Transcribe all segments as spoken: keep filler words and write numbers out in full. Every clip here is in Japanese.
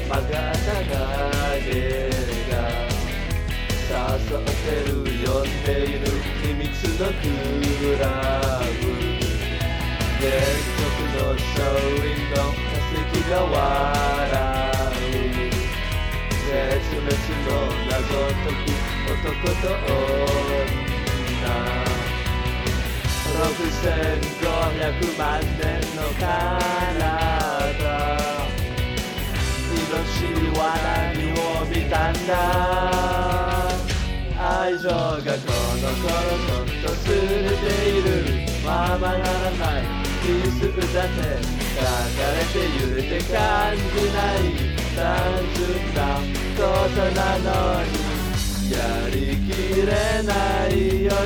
曲がった影が誘ってる呼んでいる秘密のクラブ連続のショーウィンド化石が笑う絶滅の謎解く男と女ろくせんごひゃくまん年の体命は何を見たんだ愛情がこの頃とっとすれているままならないキスだけ抱かれて揺れて感じない単純なことなのにやりきれない夜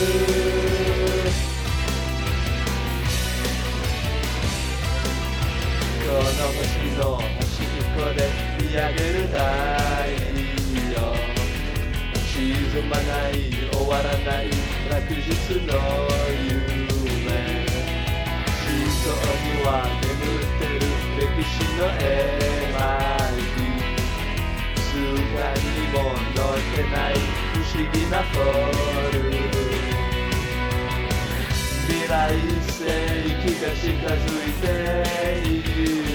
この星の端っこで見上げる太陽沈まない終わらない落日の夢地上には眠ってる歴史の絵巻図鑑にも載ってない不思議なフォルム未来世紀が近づいている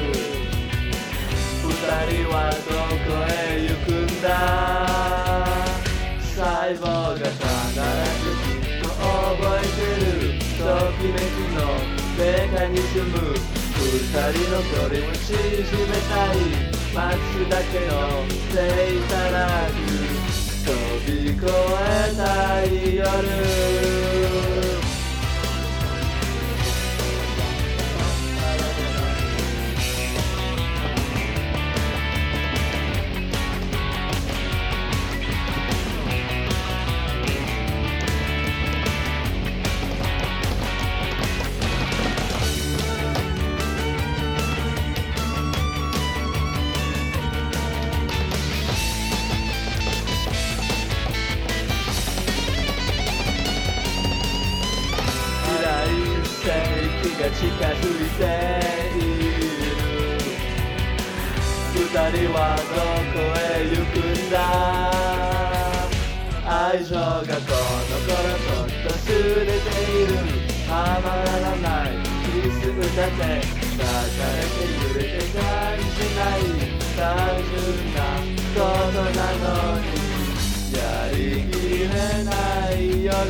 二人はどこへ行くんだ細胞が必ずきっと覚えてるときめきのメカニズム二人の距離を縮めたい待つだけの生たらく飛び越えたい夜が近づいている二人はどこへ行くんだ愛情がこの頃とっとすれているはまらないキスだけ抱かれて揺れて感じない単純なことなのにやりきれない夜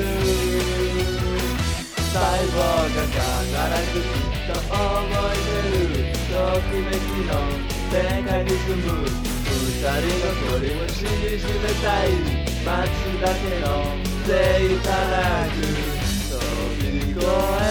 細胞が必ずきっと覚えてるときめきのメカニズム二人の距離を縮めたい待つだけのデータラグ飛び越え